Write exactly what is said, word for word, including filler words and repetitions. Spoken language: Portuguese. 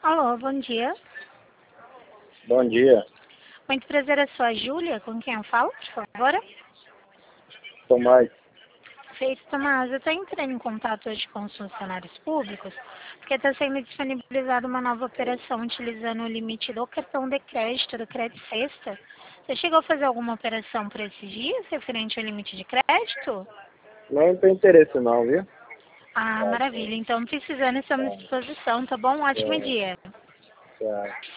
Alô, bom dia. Bom dia, Muito prazer, eu sou a Júlia, com quem eu falo, por favor? Tomás. Feito, Tomás. Eu estou entrando em contato hoje com os funcionários públicos, porque está sendo disponibilizada uma nova operação utilizando o limite do cartão de crédito, do Crédito Sexta. Você chegou a fazer alguma operação por esses dias, referente ao limite de crédito? Não tem interesse não, viu? Ah, maravilha. Então, precisando, estamos à disposição, tá bom? Um ótimo É, dia. é.